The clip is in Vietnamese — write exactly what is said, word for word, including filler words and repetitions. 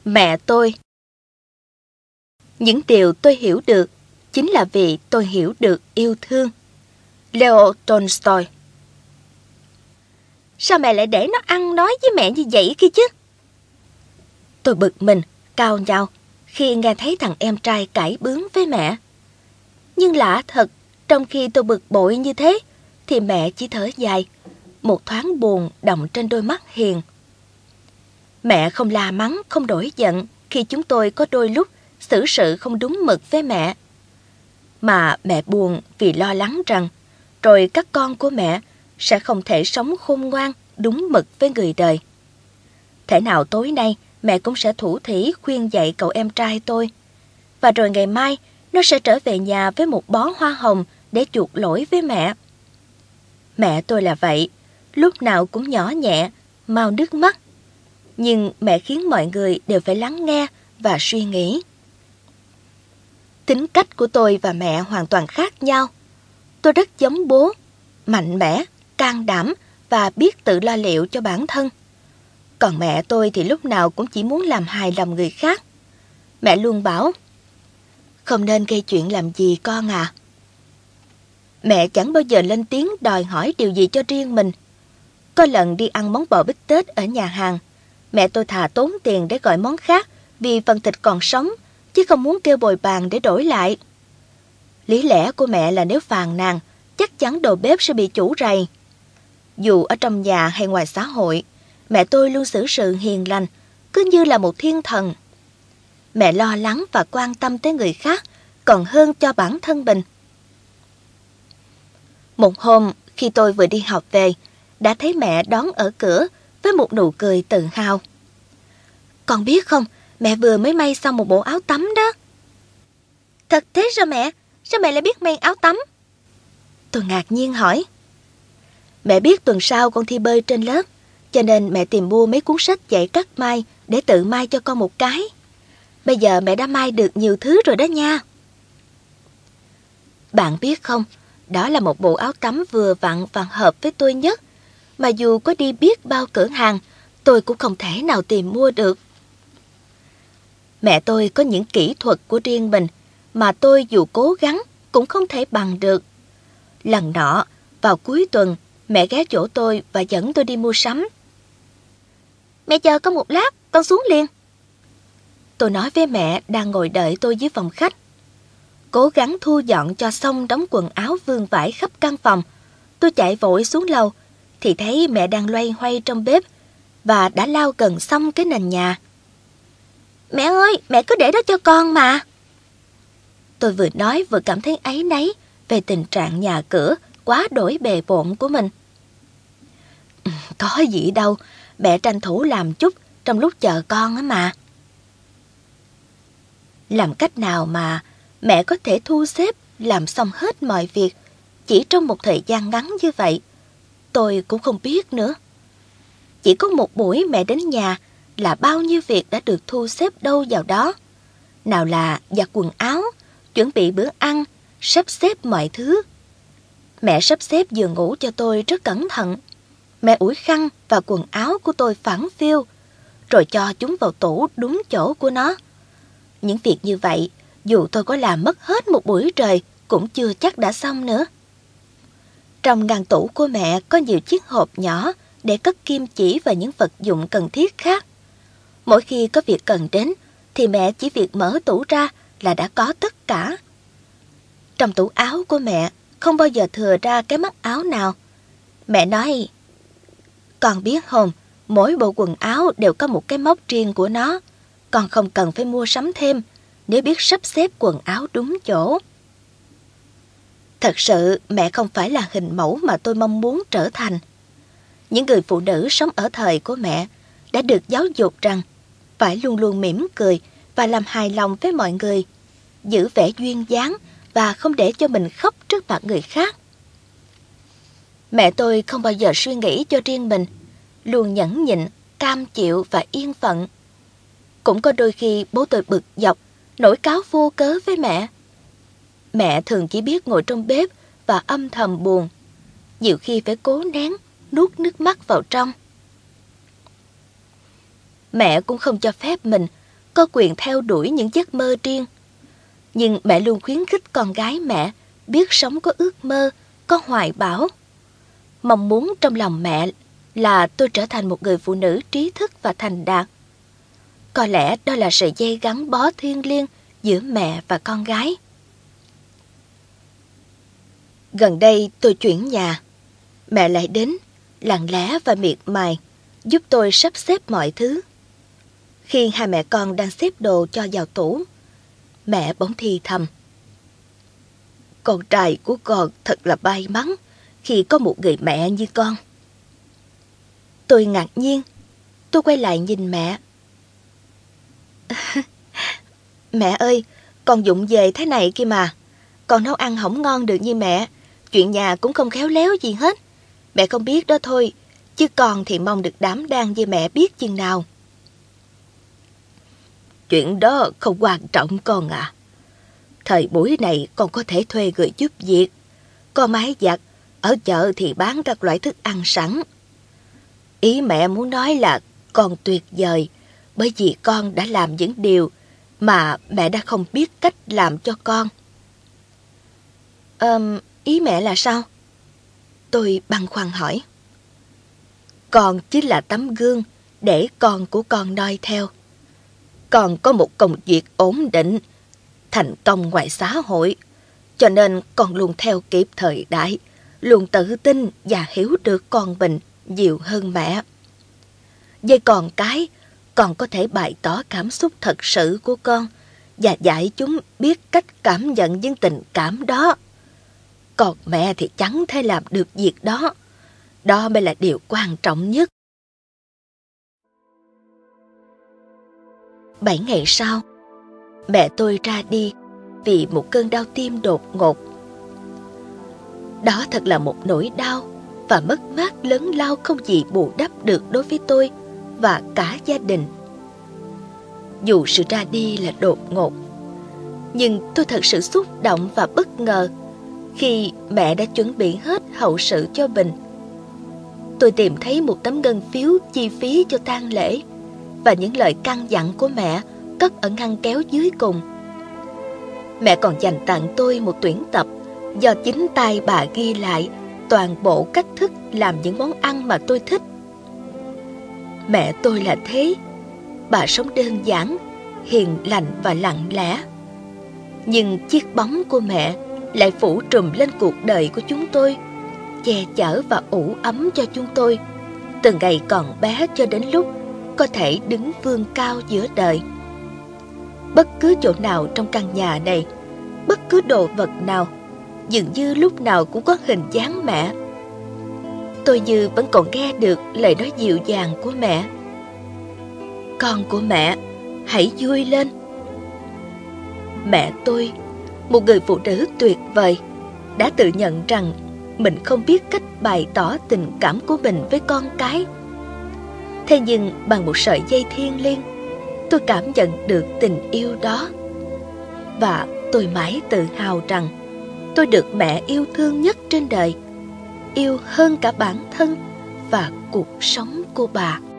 Mẹ tôi. Những điều tôi hiểu được chính là vì tôi hiểu được yêu thương. Leo Tolstoy. Sao mẹ lại để nó ăn nói với mẹ như vậy kia chứ? Tôi bực mình, cau nhau khi nghe thấy thằng em trai cãi bướng với mẹ. Nhưng lạ thật, trong khi tôi bực bội như thế, thì mẹ chỉ thở dài, một thoáng buồn đọng trên đôi mắt hiền. Mẹ không la mắng, không đổi giận khi chúng tôi có đôi lúc xử sự không đúng mực với mẹ. Mà mẹ buồn vì lo lắng rằng rồi các con của mẹ sẽ không thể sống khôn ngoan, đúng mực với người đời. Thể nào tối nay mẹ cũng sẽ thủ thỉ khuyên dạy cậu em trai tôi. Và rồi ngày mai nó sẽ trở về nhà với một bó hoa hồng để chuộc lỗi với mẹ. Mẹ tôi là vậy, lúc nào cũng nhỏ nhẹ, mau nước mắt. Nhưng mẹ khiến mọi người đều phải lắng nghe và suy nghĩ. Tính cách của tôi và mẹ hoàn toàn khác nhau. Tôi rất giống bố, mạnh mẽ, can đảm và biết tự lo liệu cho bản thân. Còn mẹ tôi thì lúc nào cũng chỉ muốn làm hài lòng người khác. Mẹ luôn bảo, không nên gây chuyện làm gì con à. Mẹ chẳng bao giờ lên tiếng đòi hỏi điều gì cho riêng mình. Có lần đi ăn món bò bít tết ở nhà hàng, mẹ tôi thà tốn tiền để gọi món khác vì phần thịt còn sống, chứ không muốn kêu bồi bàn để đổi lại. Lý lẽ của mẹ là nếu phàn nàn, chắc chắn đầu bếp sẽ bị chủ rầy. Dù ở trong nhà hay ngoài xã hội, mẹ tôi luôn xử sự hiền lành, cứ như là một thiên thần. Mẹ lo lắng và quan tâm tới người khác, còn hơn cho bản thân mình. Một hôm, khi tôi vừa đi học về, đã thấy mẹ đón ở cửa với một nụ cười tự hào. Con biết không, mẹ vừa mới may xong một bộ áo tắm đó. Thật thế sao mẹ? Sao mẹ lại biết may áo tắm? Tôi ngạc nhiên hỏi. Mẹ biết tuần sau con thi bơi trên lớp, cho nên mẹ tìm mua mấy cuốn sách dạy cắt may để tự may cho con một cái. Bây giờ mẹ đã may được nhiều thứ rồi đó nha. Bạn biết không, đó là một bộ áo tắm vừa vặn và hợp với tôi nhất, mà dù có đi biết bao cửa hàng, tôi cũng không thể nào tìm mua được. Mẹ tôi có những kỹ thuật của riêng mình, mà tôi dù cố gắng cũng không thể bằng được. Lần nọ, vào cuối tuần, mẹ ghé chỗ tôi và dẫn tôi đi mua sắm. Mẹ chờ con một lát, con xuống liền. Tôi nói với mẹ đang ngồi đợi tôi dưới phòng khách. Cố gắng thu dọn cho xong đống quần áo vương vãi khắp căn phòng. Tôi chạy vội xuống lầu, thì thấy mẹ đang loay hoay trong bếp và đã lau gần xong cái nền nhà. Mẹ ơi, mẹ cứ để đó cho con mà. Tôi vừa nói vừa cảm thấy áy náy về tình trạng nhà cửa quá đổi bề bộn của mình. Có gì đâu, mẹ tranh thủ làm chút trong lúc chờ con á mà. Làm cách nào mà mẹ có thể thu xếp làm xong hết mọi việc chỉ trong một thời gian ngắn như vậy, tôi cũng không biết nữa. Chỉ có một buổi mẹ đến nhà là bao nhiêu việc đã được thu xếp đâu vào đó. Nào là giặt quần áo, chuẩn bị bữa ăn, sắp xếp mọi thứ. Mẹ sắp xếp giường ngủ cho tôi rất cẩn thận. Mẹ ủi khăn và quần áo của tôi phẳng phiu, rồi cho chúng vào tủ đúng chỗ của nó. Những việc như vậy, dù tôi có làm mất hết một buổi trời, cũng chưa chắc đã xong nữa. Trong ngăn tủ của mẹ có nhiều chiếc hộp nhỏ để cất kim chỉ và những vật dụng cần thiết khác. Mỗi khi có việc cần đến, thì mẹ chỉ việc mở tủ ra là đã có tất cả. Trong tủ áo của mẹ không bao giờ thừa ra cái mắc áo nào. Mẹ nói, con biết không, mỗi bộ quần áo đều có một cái móc riêng của nó. Con không cần phải mua sắm thêm nếu biết sắp xếp quần áo đúng chỗ. Thật sự mẹ không phải là hình mẫu mà tôi mong muốn trở thành. Những người phụ nữ sống ở thời của mẹ đã được giáo dục rằng phải luôn luôn mỉm cười và làm hài lòng với mọi người, giữ vẻ duyên dáng và không để cho mình khóc trước mặt người khác. Mẹ tôi không bao giờ suy nghĩ cho riêng mình, luôn nhẫn nhịn, cam chịu và yên phận. Cũng có đôi khi bố tôi bực dọc, nổi cáu vô cớ với mẹ. Mẹ thường chỉ biết ngồi trong bếp và âm thầm buồn, nhiều khi phải cố nén, nuốt nước mắt vào trong. Mẹ cũng không cho phép mình có quyền theo đuổi những giấc mơ riêng. Nhưng mẹ luôn khuyến khích con gái mẹ biết sống có ước mơ, có hoài bão. Mong muốn trong lòng mẹ là tôi trở thành một người phụ nữ trí thức và thành đạt. Có lẽ đó là sợi dây gắn bó thiêng liêng giữa mẹ và con gái. Gần đây tôi chuyển nhà. Mẹ lại đến, lặng lẽ và miệt mài, giúp tôi sắp xếp mọi thứ. Khi hai mẹ con đang xếp đồ cho vào tủ, mẹ bỗng thì thầm: "Con trai của con thật là may mắn khi có một người mẹ như con." Tôi ngạc nhiên, tôi quay lại nhìn mẹ. "Mẹ ơi, con vụng về thế này kia mà. Con nấu ăn không ngon được như mẹ, chuyện nhà cũng không khéo léo gì hết. Mẹ không biết đó thôi, chứ con thì mong được đảm đang với mẹ biết chừng nào." "Chuyện đó không quan trọng con à. Thời buổi này con có thể thuê người giúp việc. Có máy giặt, ở chợ thì bán các loại thức ăn sẵn. Ý mẹ muốn nói là con tuyệt vời, bởi vì con đã làm những điều mà mẹ đã không biết cách làm cho con." Ờm, ý mẹ là sao? Tôi băn khoăn hỏi. "Con chính là tấm gương để con của con noi theo. Con có một công việc ổn định, thành công ngoài xã hội, cho nên con luôn theo kịp thời đại, luôn tự tin và hiểu được con mình nhiều hơn mẹ. Với con cái, con có thể bày tỏ cảm xúc thật sự của con và dạy chúng biết cách cảm nhận những tình cảm đó. Còn mẹ thì chẳng thể làm được việc đó. Đó mới là điều quan trọng nhất." Bảy ngày sau, mẹ tôi ra đi vì một cơn đau tim đột ngột. Đó thật là một nỗi đau và mất mát lớn lao không gì bù đắp được đối với tôi và cả gia đình. Dù sự ra đi là đột ngột, nhưng tôi thật sự xúc động và bất ngờ khi mẹ đã chuẩn bị hết hậu sự cho mình. Tôi tìm thấy một tấm ngân phiếu chi phí cho tang lễ và những lời căn dặn của mẹ cất ở ngăn kéo dưới cùng. Mẹ còn dành tặng tôi một tuyển tập do chính tay bà ghi lại toàn bộ cách thức làm những món ăn mà tôi thích. Mẹ tôi là thế. Bà sống đơn giản, hiền lành và lặng lẽ. Nhưng chiếc bóng của mẹ lại phủ trùm lên cuộc đời của chúng tôi, che chở và ủ ấm cho chúng tôi từ ngày còn bé cho đến lúc có thể đứng vươn cao giữa đời. Bất cứ chỗ nào trong căn nhà này, bất cứ đồ vật nào, dường như lúc nào cũng có hình dáng mẹ. Tôi như vẫn còn nghe được lời nói dịu dàng của mẹ: "Con của mẹ, hãy vui lên." Mẹ tôi, một người phụ nữ tuyệt vời, đã tự nhận rằng mình không biết cách bày tỏ tình cảm của mình với con cái. Thế nhưng bằng một sợi dây thiêng liêng, tôi cảm nhận được tình yêu đó. Và tôi mãi tự hào rằng tôi được mẹ yêu thương nhất trên đời, yêu hơn cả bản thân và cuộc sống của bà.